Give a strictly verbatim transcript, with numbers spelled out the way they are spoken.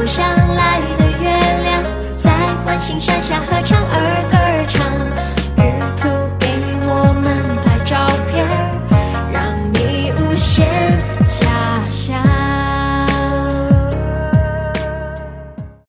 上来的月亮，在环形山下合唱。